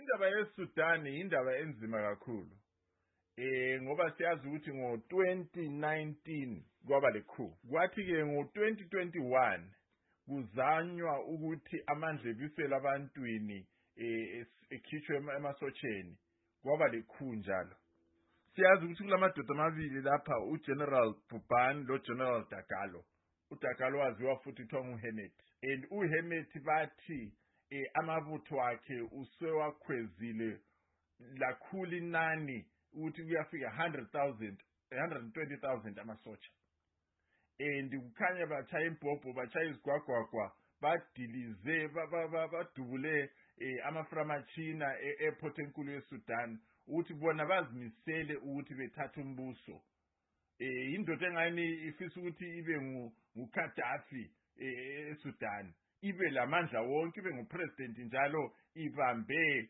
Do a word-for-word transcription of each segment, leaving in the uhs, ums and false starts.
indaba yeSudan indaba enzima kakhulu. Eh ngoba siyazi ukuthi ngo twenty nineteen kwaba le coup. Kwathi ke ngo twenty twenty-one kuzanywa ukuthi amandla ebisela abantwini eh ekhishwe emasocheni. Kwaba le coup njalo. Siyazi ukuthi kulamadoda amabili lapha uGeneral Bubani lo General Dagalo. uDagalo waziwa futhi kuthiwa nguHemmet. And uHemmet bathi eh amabutho akhe usewakhwezile lakhulu inani ukuthi kuyafika one hundred thousand one hundred twenty thousand amasotsha. And kukhanya bachaya imbhobho bachaya izigwagwagwa badilize badubule amaframachina e-airport enkulu yeSudan ukuthi bona bazimisele ukuthi bethathe umbuso. Eh indoda engani ifisa ukuthi ibe nguGaddafi eSudan, ibe lamandla wonke, ibe ngupresident njalo ibambe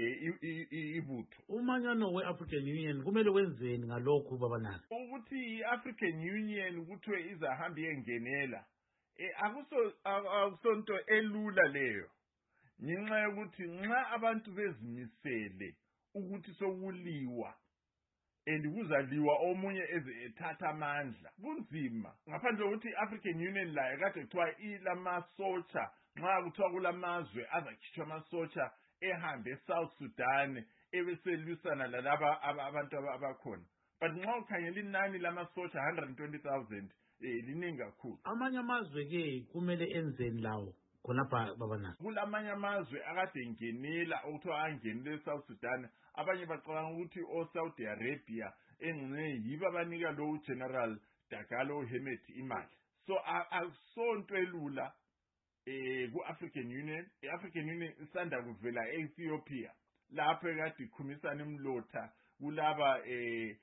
ibutho. Umanyano weAfrican Union kumele wenzeni ngalokho babanalo? Ukuthi iAfrican Union kuthiwe izahamba yengenela eh akuso akusonto elula leyo. Ngenxa yokuthi nxa abantu bezimisele ukuthi sokuliwa and kuzaliwa omunye eze ethatha amandla kunzima. Ngaphandle ukuthi iAfrican Union la kade kuthiwa ilamasotsha, nxa kuthiwa kulamazwe azakhishwa amasotsha ehambe eSouth Sudan ebeselwisana lalaba abantu abakhona. But nxa ukhangela inani lamasotsha one hundred twenty thousand eh liningi kakhulu. Amanye amazwe ke kumele enzeni lawo khonapha babanalo? Kulamanye amazwe akade ngenela okuthiwa angenile eSouth Sudan, abanye bacabanga ukuthi oSaudi Arabia engene yiba banika lo General Dagalo uHemmet imali. So akusonto elula eh kuAfrican Union. iAfrican Union isanda kuvela eEthiopia lapho ekade ikhumisana imlotha kulaba eh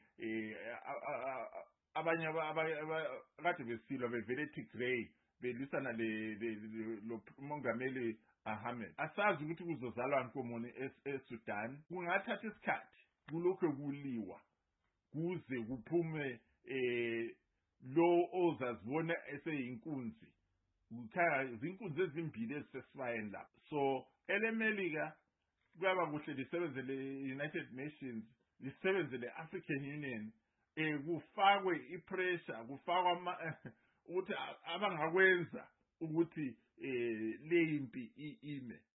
abanye abakade besilwa bevele eTigray belisana le lo mongameli Ahmed. Asazi ukuthi kuzozalwa komoni eSudan. Kungathatha isikhathi kulokho kuliwa kuze kuphume eh lo ozazibona eseyinkunzi. Ukhaya izinkunzi ezimbili ezisesibayeni lapha. So elemelika kwaba kuhle lisebenze le United Nations, lisebenze le African Union, eh kufakwe ipressure, kufakwa ukuthi abangakwenza ukuthi eh le impi ime.